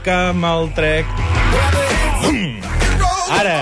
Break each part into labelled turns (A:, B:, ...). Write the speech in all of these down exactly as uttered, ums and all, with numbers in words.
A: que me'l trec. Ara...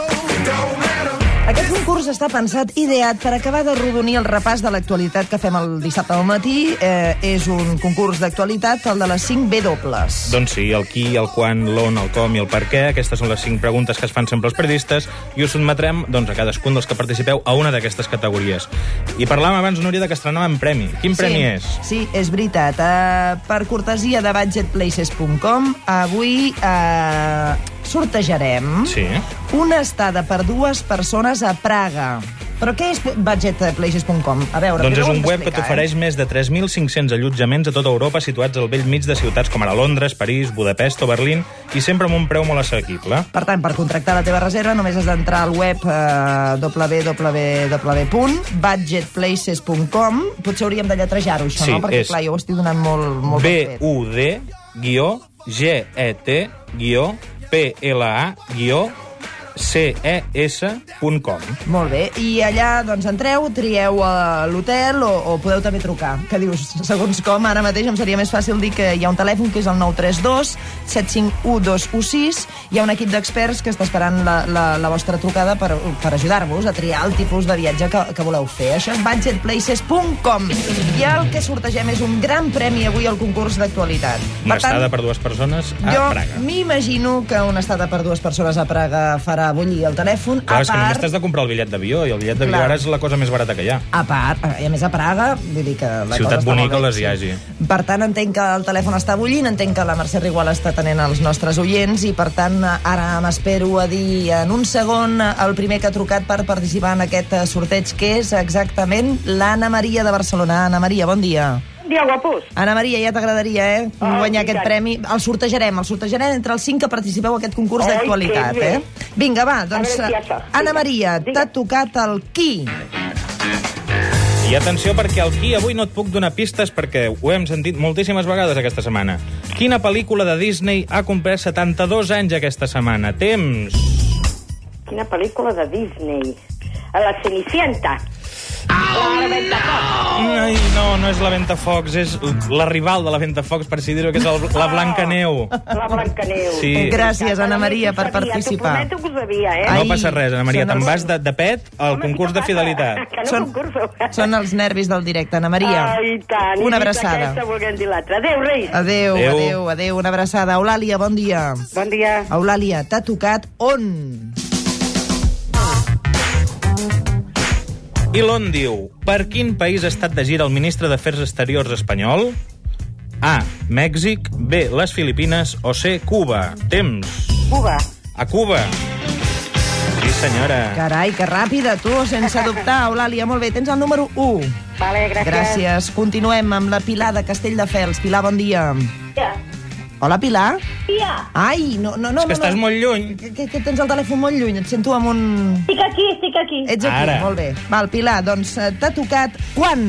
B: Aquest concurs està pensat, ideat, per acabar de rodonir el repàs de l'actualitat que fem el dissabte al matí. Eh, és un concurs d'actualitat, el de les cinc B dobles.
A: Doncs sí, el qui, el quan, l'on, el com i el per què. Aquestes són les cinc preguntes que es fan sempre els periodistes i us sotmetrem doncs, a cadascun dels que participeu a una d'aquestes categories. I parlàvem abans, Núria, que estrenàvem premi. Quin
B: sí,
A: premi és?
B: Sí, és veritat. Uh, per cortesia de budget places punt com, avui uh, sortejarem
A: sí.
B: una estada per dues persones a Praga. Però què és budget places punt com? A veure,
A: doncs és un web que
B: eh?
A: t'ofereix més de tres mil cinc-cents allotjaments a tota Europa situats al vell mig de ciutats com ara Londres, París, Budapest o Berlín i sempre amb un preu molt assequible.
B: Per tant, per contractar la teva reserva només has d'entrar al web eh, w w w punt budget places punt com. Potser hauríem de lletrejar-ho, això,
A: sí,
B: no? Perquè,
A: és
B: clar, jo ho estic donant molt, molt
A: B
B: ben fet.
A: U D G E T P L A C E S punt com.
B: Molt bé, i allà doncs entreu, trieu a l'hotel o, o podeu també trucar. Que dius, segons com, ara mateix em seria més fàcil dir que hi ha un telèfon que és el nou tres dos set cinc u dos u sis. Hi ha un equip d'experts que està esperant la, la, la vostra trucada per, per ajudar-vos a triar el tipus de viatge que, que voleu fer. Això és budget places punt com. I el que sortegem és un gran premi avui al concurs d'actualitat.
A: Una estada per dues persones a
B: jo
A: Praga.
B: Jo m'imagino que una estada per dues persones a Praga farà bullir el telèfon.
A: Clar,
B: a
A: és que
B: part...
A: només t'has de comprar el bitllet d'avió, i el bitllet d'avió ara és la cosa més barata que hi ha.
B: A part, i a més a Praga, vull dir que la
A: ciutat
B: cosa
A: bonica
B: està
A: les hi hagi.
B: Per tant, entenc que el telèfon està bullint, entenc que la Mercè Rigual està tenint els nostres oients, i per tant, ara m'espero a dir en un segon el primer que ha trucat per participar en aquest sorteig, que és exactament l'Anna Maria de Barcelona. Anna Maria, bon dia.
C: Bon dia, guapos.
B: Anna Maria, ja t'agradaria, eh?
C: Oh,
B: guanyar aquest
C: tant.
B: premi. El sortejarem, el sortejarem entre els cinc que participeu a aquest concurs
C: Oi,
B: d'actualitat,
C: que
B: eh? Vinga, va, doncs,
C: A veure qui hi ha.
B: Anna Maria,
C: Vinga.
B: t'ha tocat el qui?
A: I atenció, perquè al qui avui no et puc donar pistes perquè ho hem sentit moltíssimes vegades aquesta setmana. Quina pel·lícula de Disney ha complert setanta-dos anys aquesta setmana? Temps!
C: Quina pel·lícula de Disney? La Cenicienta. Oh, la Ventafocs.
A: Ai, no, no és la Ventafocs, és la rival de la Ventafocs, per si dir-ho, que és el, la Blancaneu.
C: La Blancaneu.
A: Sí.
B: Gràcies, Anna Maria, per
C: T'ho
B: participar.
C: prometo que ho sabia, eh?
A: No
B: Ai,
A: passa res, Anna Maria,
B: són
A: te'n
B: els-
A: vas de, de pet al
C: Home,
A: concurs
C: què
A: de
C: passa?
A: fidelitat.
C: Que no
B: Són-
C: concurso.
B: Són els nervis del directe, Anna Maria.
C: Ai, tant.
B: Una
C: He dit
B: abraçada.
C: aquesta, volguem dir l'altra. Adéu, Reis.
B: Adéu,
A: Adéu.
B: adéu, adéu, una abraçada. Eulàlia, bon dia.
C: Bon dia.
B: Eulàlia, t'ha tocat on?
A: I l'on diu, per quin país ha estat de gira el ministre d'Afers Exteriors espanyol? A. Mèxic, B. Les Filipines o C. Cuba. Temps.
C: Cuba.
A: A Cuba. Sí, senyora.
B: Carai, que ràpida, tu, sense dubtar. Eulàlia, molt bé, tens el número u.
C: Vale, gràcies.
B: Gràcies. Continuem amb la Pilar de Castelldefels. Pilar, bon dia.
C: Ja.
B: Hola, Pilar.
C: Ja.
B: Ai, no, no, no.
A: És que
B: no,
A: estàs
B: no.
A: molt lluny.
B: Que, que, que tens el telèfon molt lluny, et sento amb un...
C: Estic aquí, estic aquí.
B: Ets aquí,
A: Ara.
B: molt bé. Val, Pilar, doncs eh, t'ha tocat quan?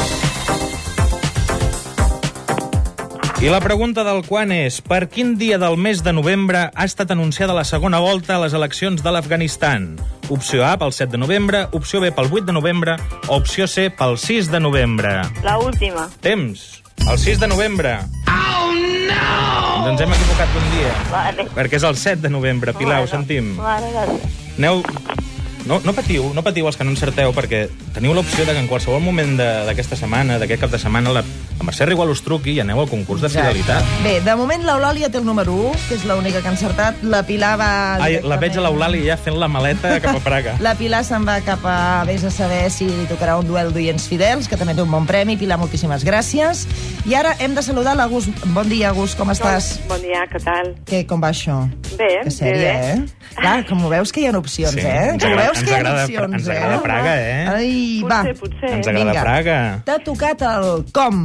A: I la pregunta del quan és, per quin dia del mes de novembre ha estat anunciada la segona volta a les eleccions de l'Afganistan? Opció A pel set de novembre, opció B pel vuit de novembre o opció C pel sis de novembre.
C: La última.
A: Temps. El sis de novembre. Oh, no! Ens hem equivocat d'un dia.
C: Vale.
A: Perquè és el set de novembre, Pilar, ho sentim.
C: Vale, gràcies.
A: Aneu... No, no patiu, no patiu els que no encerteu, perquè teniu l'opció de que en qualsevol moment de- d'aquesta setmana, d'aquest cap de setmana, la, la Mercè Rigual us truqui i aneu al concurs de fidelitat.
B: Bé, de moment l'Eulàlia té el número u, que és l'única que ha encertat. La Pilar va...
A: Ai, la veig a l'Eulàlia ja fent la maleta cap a Praga.
B: La Pilar se'n va cap a... Vés a saber si li tocarà un duel d'oients fidels, que també té un bon premi. Pilar, moltíssimes gràcies. I ara hem de saludar l'Agus. Bon dia, Agus, com estàs?
C: Bon dia, què tal?
B: Què, com va això?
C: Bé,
B: Que sèria,
C: bé, bé.
B: eh? Clar, com ho veus que hi ha opcions,
A: Sí,
B: eh?
A: ens
B: Com ho
A: agrada-
B: veus
A: ens
B: que hi ha
A: agrada-
B: opcions,
A: ens
B: eh?
A: agrada Praga, eh?
B: Ai, va.
C: Potser, potser.
A: Ens agrada
B: Vinga.
A: Praga.
B: T'ha tocat el com.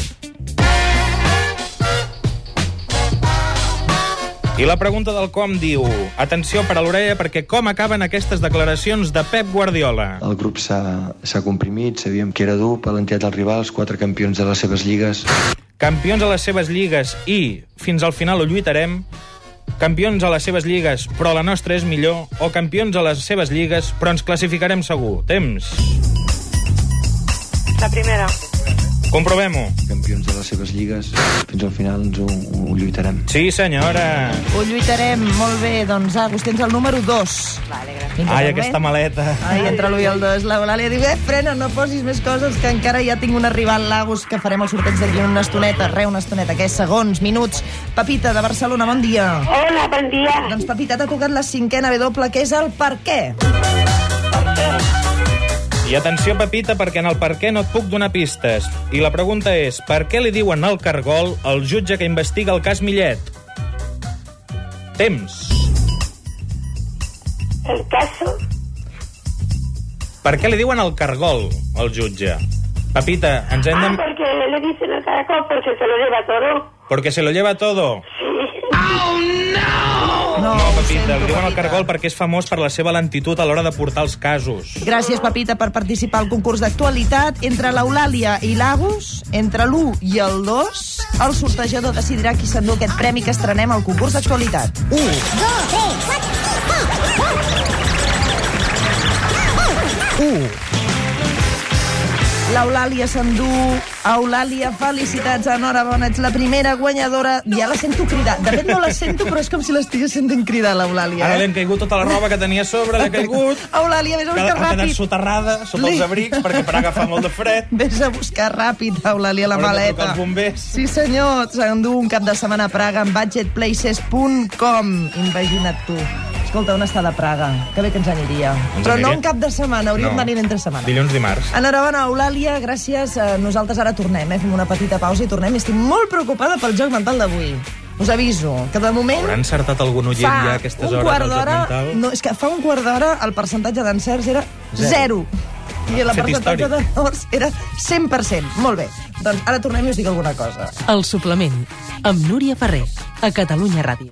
A: I la pregunta del com diu, atenció per a l'orella, perquè com acaben aquestes declaracions de Pep Guardiola?
D: El grup s'ha s'ha comprimit, sabíem que era dur per l'entitat dels rivals, quatre campions de les seves lligues.
A: Campions a les seves lligues i fins al final ho lluitarem, campions a les seves lligues però la nostra és millor, o campions a les seves lligues però ens classificarem segur. Temps.
C: La primera.
A: Comprovem-ho.
D: Campions de les seves lligues. Fins al final ens ho, ho lluitarem.
A: Sí, senyora.
B: Ho lluitarem. Molt bé, doncs, Agus, tens el número dos.
C: Vale, gràcies.
B: Vinga,
A: Ai,
B: molt bé.
A: aquesta maleta.
B: Ai, entre l'u i el dos. L'Eulàlia diu, eh, frena, no posis més coses, que encara ja tinc un arribant, l'Agus, que farem el sorteig d'aquí una estoneta, re, una estoneta, que és segons, minuts. Pepita, de Barcelona, bon dia.
C: Hola, bon dia.
B: Doncs, Pepita, t'ha tocat la cinquena W, que és el per què.
A: I atenció, Pepita, perquè en el per què no et puc donar pistes. I la pregunta és, per què li diuen al cargol al jutge que investiga el cas Millet? Temps.
C: El caso...
A: Per què li diuen al cargol al jutge? Pepita, ens hem
C: Ah,
A: de...
C: porque le dicen el caracol porque se lo lleva todo.
A: Porque se lo lleva todo.
B: No,
A: No,
B: ho
A: Pepita,
B: sento,
A: li diuen al
B: Pepita.
A: cargol perquè és famós per la seva lentitud a l'hora de portar els casos.
B: Gràcies, Pepita, per participar al concurs d'actualitat. Entre l'Eulàlia i l'Agus, entre l'u i el dos, el sortejador decidirà qui s'endú aquest premi que estrenem al concurs d'actualitat. u. u. L'Eulàlia s'endú. Eulàlia, felicitats, enhorabona, ets la primera guanyadora. Ja la sento cridar. De fet, no la sento, però és com si l'estigués sentint cridar, l'Eulàlia.
A: Ara
B: Eh?
A: li hem caigut tota la roba que tenia a sobre, l'ha caigut.
B: Eulàlia, vés a
A: Ha
B: buscar
A: quedat
B: ràpid.
A: soterrada sota els
B: Li-
A: abrics perquè per agafar molt de fred.
B: Vés a buscar ràpid, Eulàlia, la
A: Haurem de trucar
B: maleta.
A: als bombers.
B: Sí, senyor, s'endú un cap de setmana a Praga amb budget places punt com. Imagina't tu. Escolta, on està de Praga? Que bé que ens aniria.
A: Ens
B: Però no
A: aniria?
B: un cap de setmana, hauríem
A: No.
B: d'anar entre setmana.
A: Dilluns, dimarts.
B: Enhorabona, Eulàlia, gràcies. Eh, Nosaltres ara tornem, eh? Fem una petita pausa i tornem. Estic molt preocupada pel joc mental d'avui. Us aviso que de moment...
A: Haurà encertat algun oient ja a aquestes
B: un
A: hores
B: quart
A: del joc
B: d'hora...
A: mental?
B: No, és que fa un quart d'hora el percentatge d'encerts era
A: Zero.
B: zero. I el
A: Fet
B: percentatge
A: històric.
B: d'errors era cent per cent. Molt bé. Doncs ara tornem i us dic alguna cosa.
E: El suplement, amb Núria Ferrer, a Catalunya Ràdio.